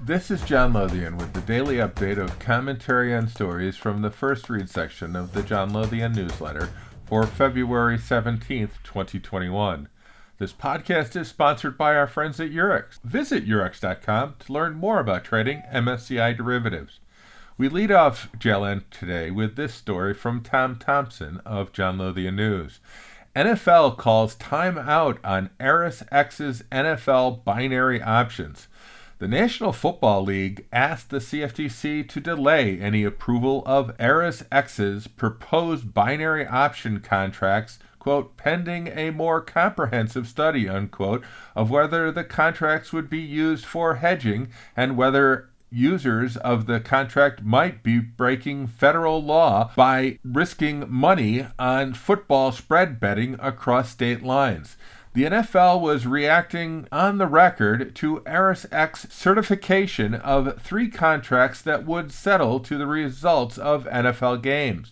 This is John Lothian with the daily update of commentary on stories from the First Read section of the John Lothian newsletter for February 17th, 2021. This podcast is sponsored by our friends at Eurex. Visit Eurex.com to learn more about trading MSCI derivatives. We lead off JLN today with this story from Tom Thompson of John Lothian News. NFL calls timeout on ErisX's NFL binary options. The National Football League asked the CFTC to delay any approval of ErisX's proposed binary option contracts, quote, pending a more comprehensive study, unquote, of whether the contracts would be used for hedging and whether users of the contract might be breaking federal law by risking money on football spread betting across state lines. The NFL was reacting on the record to ErisX certification of 3 contracts that would settle to the results of NFL games.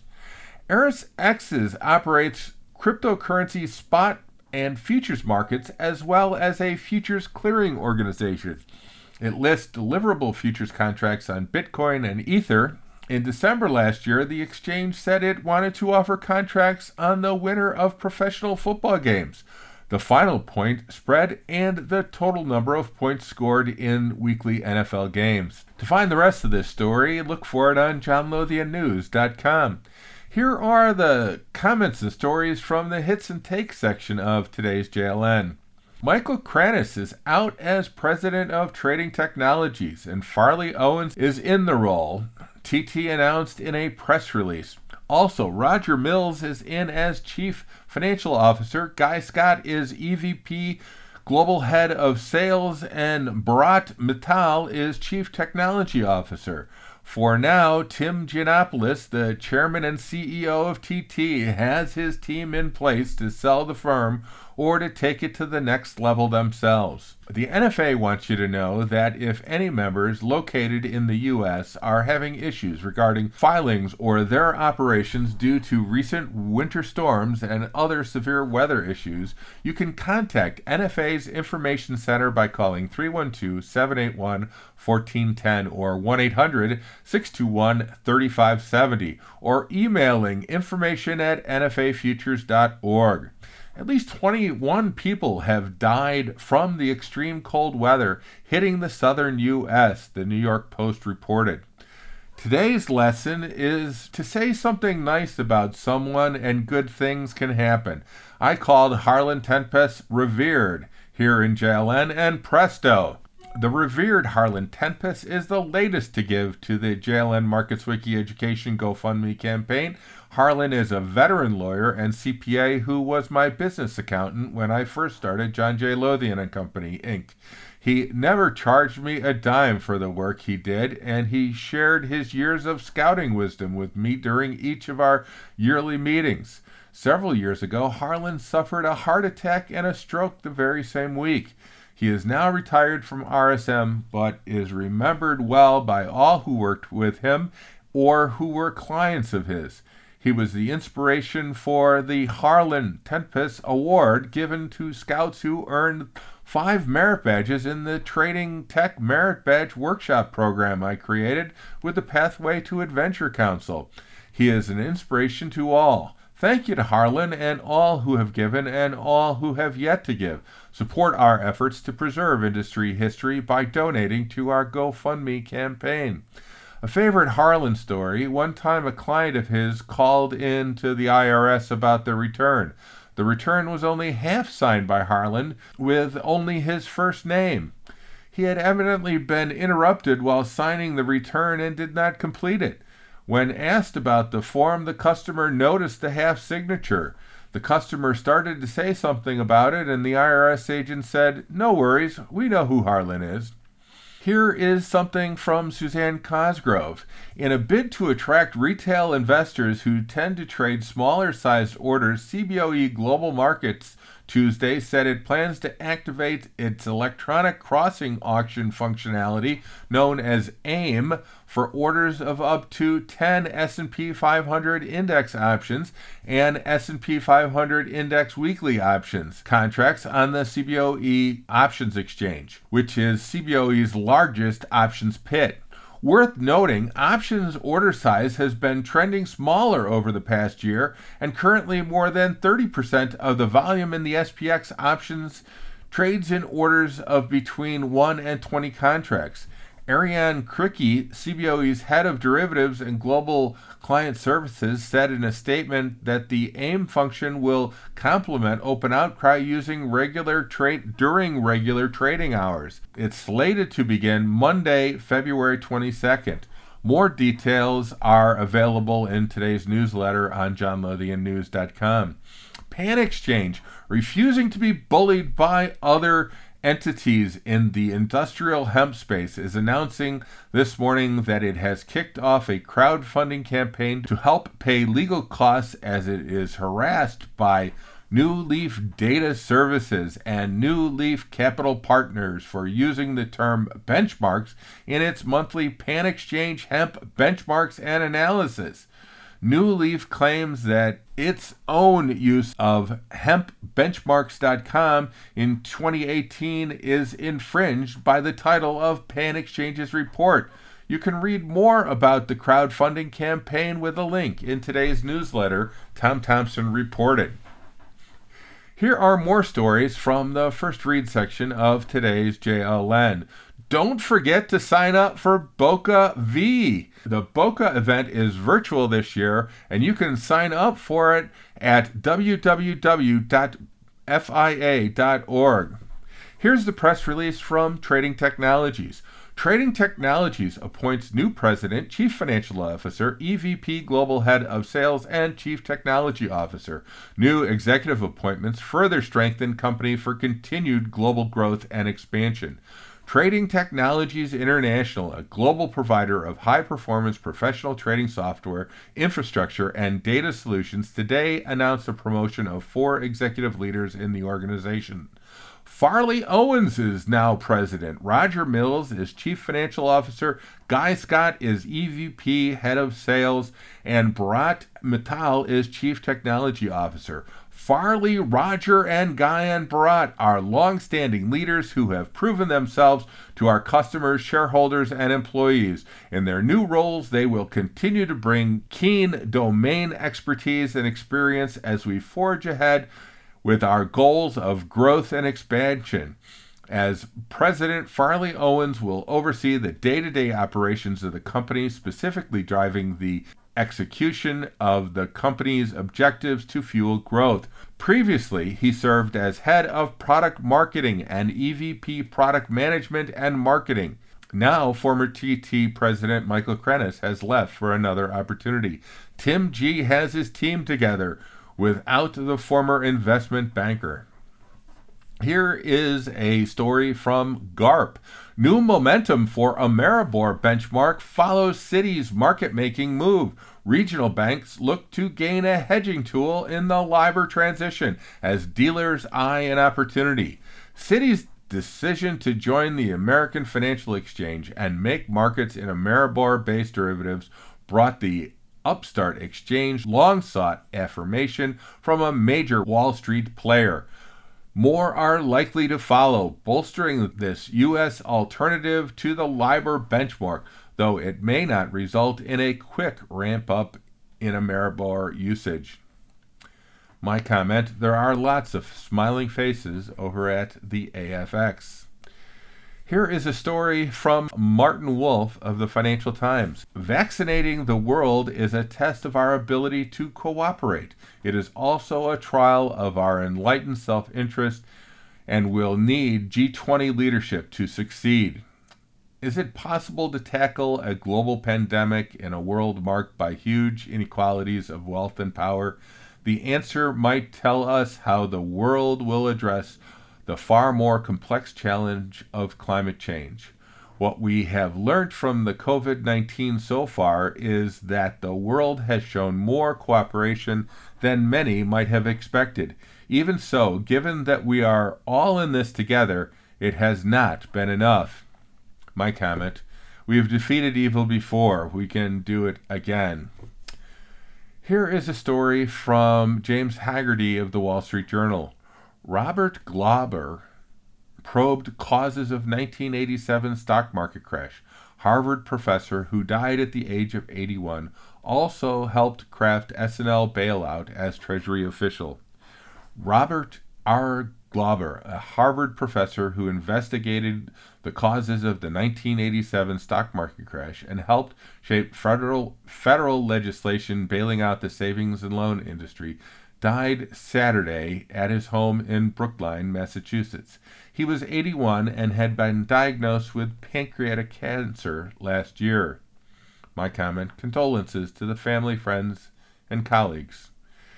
ErisX operates cryptocurrency spot and futures markets as well as a futures clearing organization. It lists deliverable futures contracts on Bitcoin and Ether. In December last year, the exchange said it wanted to offer contracts on the winner of professional football games, the final point spread, and the total number of points scored in weekly NFL games. To find the rest of this story, look for it on johnlothiannews.com. Here are the comments and stories from the Hits and Takes section of today's JLN. Michael Kranis is out as president of Trading Technologies, and Farley Owens is in the role, TT announced in a press release. Also, Roger Mills is in as Chief Financial Officer, Guy Scott is EVP Global Head of Sales, and Bharat Mittal is Chief Technology Officer. For now, Tim Giannopoulos, the chairman and CEO of TT, has his team in place to sell the firm or to take it to the next level themselves. The NFA wants you to know that if any members located in the U.S. are having issues regarding filings or their operations due to recent winter storms and other severe weather issues, you can contact NFA's Information Center by calling 312-781-1410 or 1-800-621-3570 or emailing information@nfafutures.org. At least 21 people have died from the extreme cold weather hitting the southern U.S., the New York Post reported. Today's lesson is to say something nice about someone and good things can happen. I called Harlan Tenpes revered here in JLN, and presto! The revered Harlan Tenpes is the latest to give to the JLN Markets Wiki Education GoFundMe campaign. Harlan is a veteran lawyer and CPA who was my business accountant when I first started John J. Lothian & Company, Inc. He never charged me a dime for the work he did, and he shared his years of scouting wisdom with me during each of our yearly meetings. Several years ago, Harlan suffered a heart attack and a stroke the very same week. He is now retired from RSM, but is remembered well by all who worked with him or who were clients of his. He was the inspiration for the Harlan Tenpes Award given to scouts who earned 5 merit badges in the Trading Tech Merit Badge Workshop program I created with the Pathway to Adventure Council. He is an inspiration to all. Thank you to Harlan and all who have given and all who have yet to give. Support our efforts to preserve industry history by donating to our GoFundMe campaign. A favorite Harlan story, one time a client of his called in to the IRS about the return. The return was only half signed by Harlan, with only his first name. He had evidently been interrupted while signing the return and did not complete it. When asked about the form, the customer noticed the half signature. The customer started to say something about it, and the IRS agent said, "No worries, we know who Harlan is." Here is something from Suzanne Cosgrove. In a bid to attract retail investors who tend to trade smaller-sized orders, CBOE Global Markets Tuesday said it plans to activate its electronic crossing auction functionality, known as AIM, for orders of up to 10 S&P 500 index options and S&P 500 index weekly options contracts on the CBOE Options Exchange, which is CBOE's largest options pit. Worth noting, options order size has been trending smaller over the past year, and currently more than 30% of the volume in the SPX options trades in orders of between 1 and 20 contracts. Ariane Criqui, CBOE's head of derivatives and global client services, said in a statement that the AIM function will complement Open Outcry during regular trading hours. It's slated to begin Monday, February 22nd. More details are available in today's newsletter on johnlothiannews.com. PanExchange, refusing to be bullied by other entities in the industrial hemp space, is announcing this morning that it has kicked off a crowdfunding campaign to help pay legal costs as it is harassed by New Leaf Data Services and New Leaf Capital Partners for using the term benchmarks in its monthly PanExchange Hemp Benchmarks and Analysis. New Leaf claims that its own use of hempbenchmarks.com in 2018 is infringed by the title of PanExchange's report. You can read more about the crowdfunding campaign with a link in today's newsletter, Tom Thompson reported. Here are more stories from the first read section of today's JLN. Don't forget to sign up for Boca V. The Boca event is virtual this year, and you can sign up for it at www.fia.org. Here's the press release from Trading Technologies. Trading Technologies appoints new president, chief financial officer, EVP global head of sales, and chief technology officer. New executive appointments further strengthen company for continued global growth and expansion. Trading Technologies International, a global provider of high-performance professional trading software, infrastructure, and data solutions, today announced a promotion of 4 executive leaders in the organization. Farley Owens is now president. Roger Mills is chief financial officer. Guy Scott is EVP, head of sales. And Bharat Mittal is chief technology officer. Farley, Roger, and Guy and Bharat are long-standing leaders who have proven themselves to our customers, shareholders, and employees. In their new roles, they will continue to bring keen domain expertise and experience as we forge ahead with our goals of growth and expansion. As president, Farley Owens will oversee the day-to-day operations of the company, specifically driving the execution of the company's objectives to fuel growth. Previously, he served as head of product marketing and EVP product management and marketing. Now, former TT president Michael Krennis has left for another opportunity. Tim G has his team together without the former investment banker. Here is a story from GARP. New momentum for Ameribor benchmark follows Citi's market-making move. Regional banks look to gain a hedging tool in the LIBOR transition as dealers eye an opportunity. Citi's decision to join the American Financial Exchange and make markets in Ameribor-based derivatives brought the upstart exchange long-sought affirmation from a major Wall Street player. More are likely to follow, bolstering this U.S. alternative to the LIBOR benchmark, though it may not result in a quick ramp-up in Ameribor usage. My comment, there are lots of smiling faces over at the AFX. Here is a story from Martin Wolf of the Financial Times. Vaccinating the world is a test of our ability to cooperate. It is also a trial of our enlightened self-interest and will need G20 leadership to succeed. Is it possible to tackle a global pandemic in a world marked by huge inequalities of wealth and power? The answer might tell us how the world will address the far more complex challenge of climate change. What we have learned from the COVID-19 so far is that the world has shown more cooperation than many might have expected. Even so, given that we are all in this together, it has not been enough. My comment: we have defeated evil before. We can do it again. Here is a story from James Haggerty of the Wall Street Journal. Robert Glauber probed causes of 1987 stock market crash. Harvard professor who died at the age of 81 also helped craft SNL bailout as Treasury official. Robert R. Glauber, a Harvard professor who investigated the causes of the 1987 stock market crash and helped shape federal legislation bailing out the savings and loan industry, died Saturday at his home in Brookline, Massachusetts. He was 81 and had been diagnosed with pancreatic cancer last year. My comment: condolences to the family, friends, and colleagues.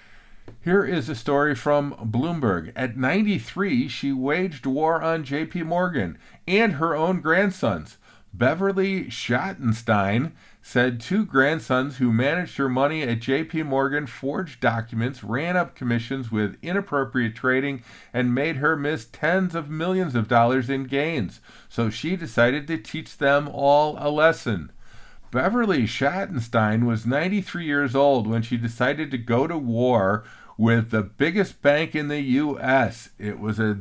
Here is a story from Bloomberg. At 93, she waged war on J.P. Morgan and her own grandsons. Beverly Schottenstein said 2 grandsons who managed her money at J.P. Morgan forged documents, ran up commissions with inappropriate trading, and made her miss tens of millions of dollars in gains. So she decided to teach them all a lesson. Beverly Schottenstein was 93 years old when she decided to go to war with the biggest bank in the U.S. It was a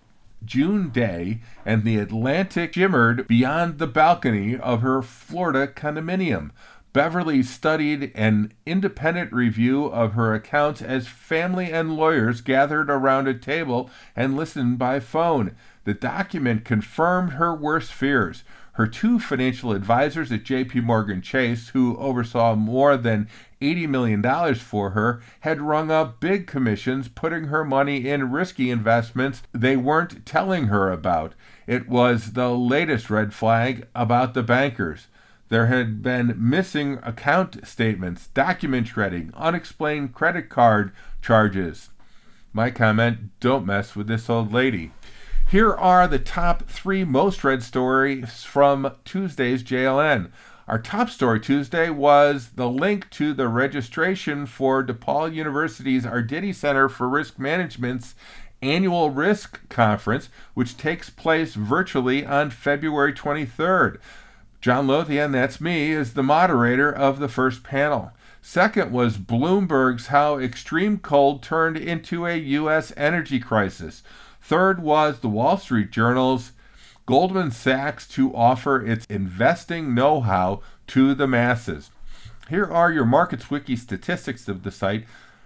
June day, and the Atlantic shimmered beyond the balcony of her Florida condominium. Beverly studied an independent review of her accounts as family and lawyers gathered around a table and listened by phone. The document confirmed her worst fears. Her 2 financial advisors at J.P. Morgan Chase, who oversaw more than $80 million for her, had rung up big commissions, putting her money in risky investments they weren't telling her about. It was the latest red flag about the bankers. There had been missing account statements, document shredding, unexplained credit card charges. My comment: don't mess with this old lady. Here are the top 3 most read stories from Tuesday's JLN. Our top story Tuesday was the link to the registration for DePaul University's Arditi Center for Risk Management's annual risk conference, which takes place virtually on February 23rd. John Lothian, that's me, is the moderator of the first panel. Second was Bloomberg's how extreme cold turned into a U.S. energy crisis. Third was the Wall Street Journal's Goldman Sachs to offer its investing know-how to the masses. Here are your MarketsWiki statistics of the site.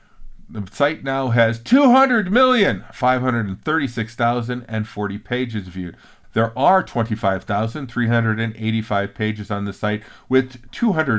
The site now has 200,536,040 pages viewed. There are 25,385 pages on the site with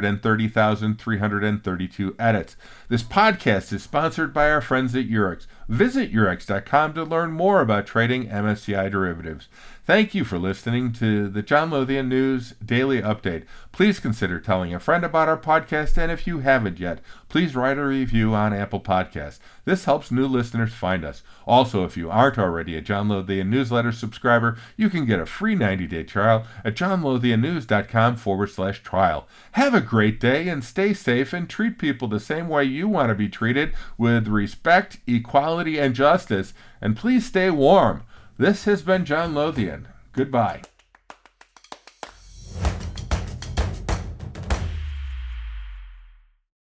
230,332 edits. This podcast is sponsored by our friends at Eurex. Visit Eurex.com to learn more about trading MSCI derivatives. Thank you for listening to the John Lothian News Daily Update. Please consider telling a friend about our podcast, and if you haven't yet, please write a review on Apple Podcasts. This helps new listeners find us. Also, if you aren't already a John Lothian newsletter subscriber, you can get a free 90-day trial at johnlothiannews.com/trial. Have a great day and stay safe and treat people the same way you want to be treated, with respect, equality, and justice. And please stay warm. This has been John Lothian. Goodbye.